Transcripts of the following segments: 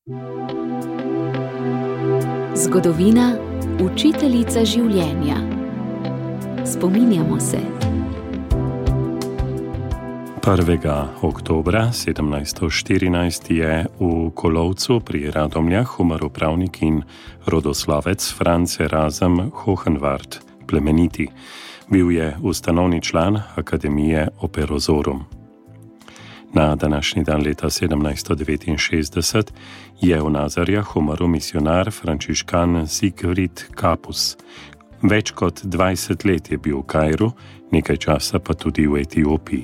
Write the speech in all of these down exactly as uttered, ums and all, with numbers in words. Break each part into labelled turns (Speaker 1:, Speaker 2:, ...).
Speaker 1: Zgodovina, učiteljica življenja. Spominjamo se.
Speaker 2: prvega oktobra sedemnajststo štirinajst je v Kolovcu pri Radomljah umrl pravnik in rodoslovec Franz Erasm Hohenwart, plemeniti. Bil je ustanovni član Akademije Operozorum. Na današnji dan leta sedemnajststo devetinšestdeset je v Nazarjah umrl misionar frančiškan Siegfried Kapus. Več kot dvajset let je bil v Kairu, nekaj časa pa tudi v Etiopiji.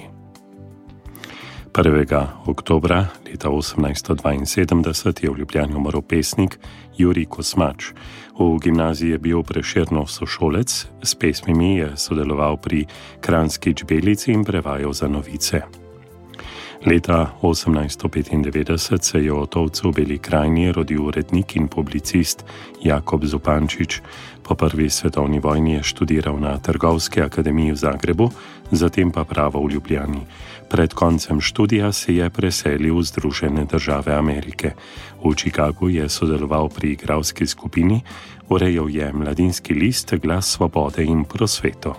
Speaker 2: prvega oktobra leta osemnajststo dvainsedemdeset je v Ljubljani umrl pesnik Jurij Kosmač. V gimnaziji je bil Prešernov sošolec, s pesmimi je sodeloval pri Kranjski Čbelici in prevajal za novice. Leta osemnajststo petindevetdeset se je v Otovcu v Beli krajini rodil urednik in publicist Jakob Zupančič. Po prvi svetovni vojni je študiral na Trgovski akademiji v Zagrebu, zatem pa pravo v Ljubljani. Pred koncem študija se je preselil v Združene države Amerike. V Chicagu je sodeloval pri igralski skupini, urejal je mladinski list Glas svobode in prosveto.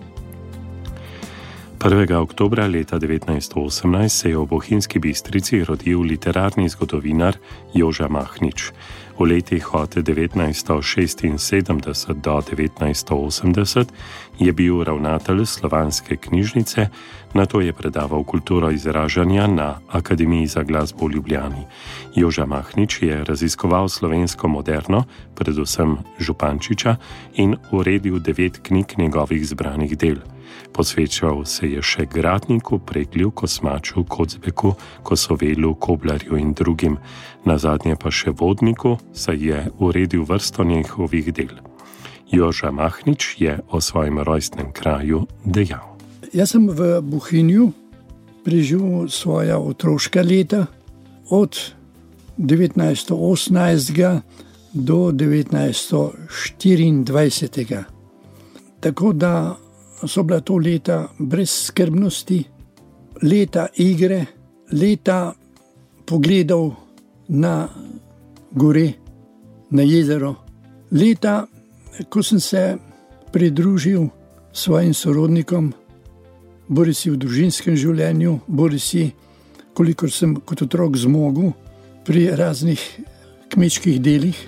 Speaker 2: prvega oktobra leta devetnajststo osemnajst se je v Bohinjski Bistrici rodil literarni zgodovinar Joža Mahnič. V letih od devetnajststo šestinsedemdeset do devetnajststo osemdeset je bil ravnatelj Slovanske knjižnice, nato je predaval kulturo izražanja na Akademiji za glasbo v Ljubljani. Joža Mahnič je raziskoval slovensko moderno, predvsem Župančiča, in uredil devet knjig njegovih zbranih del. Posvečal se je še Gradniku, Preglju, Kosmaču, Kocbeku, Kosovelu, Koblarju in drugim, nazadnje pa še Vodniku, saj je uredil vrsto njihovih del. Joža Mahnič je o svojem rojstnem kraju dejal.
Speaker 3: Jaz sem v Bohinju preživel svoja otroška leta od devetnajststo osemnajst do devetnajststo štiriindvajset. Tako da so bila to leta brezskrbnosti, leta igre, leta pogledov na gore, na jezero, leta, ko sem se pridružil svojim sorodnikom, bodi si v družinskem življenju, bodi si, kolikor sem kot otrok zmogel, pri raznih kmečkih delih.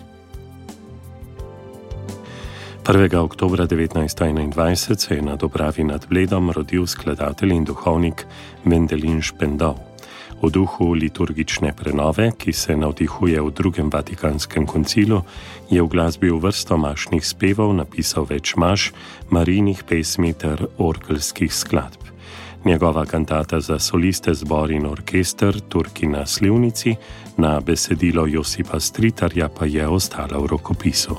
Speaker 2: prvega oktobra devetnajststo enaindvajset se je na Dobravi nad Bledom rodil skladatelj in duhovnik Vendelin Špendov. V duhu liturgične prenove, ki se navdihuje v drugem Vatikanskem koncilu, je v glasbi v vrsto mašnih spevov napisal več maš, marijnih pesmi ter orgelskih skladb. Njegova kantata za soliste, zbor in orkester Turki na Slivnici na besedilo Josipa Stritarja pa je ostala v rokopisu.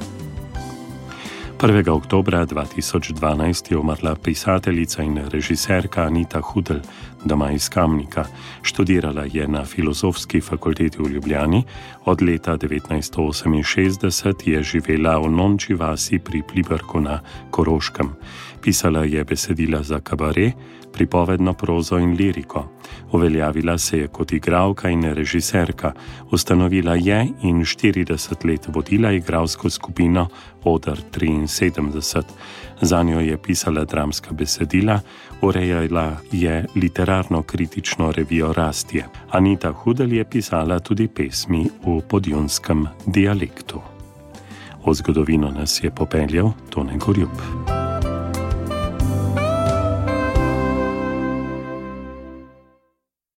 Speaker 2: prvega oktobra dva tisoč dvanajst je umrla pisateljica in režiserka Anita Hudl, doma iz Kamnika. Študirala je na Filozofski fakulteti v Ljubljani, od leta devetnajststo oseminšestdeset je živela v Nonči vasi pri Pliberku na Koroškem. Pisala je besedila za kabare, pripovedno prozo in liriko. Uveljavila se je kot igralka in režiserka, ustanovila je in štirideset let vodila igralsko skupino Oder triinsedemdeset. Zanjo je pisala dramska besedila, urejala je literarno-kritično revijo Rastje. Anita Hudl je pisala tudi pesmi v podjunskem dialektu. V zgodovino nas je popeljal Tone Gorjup.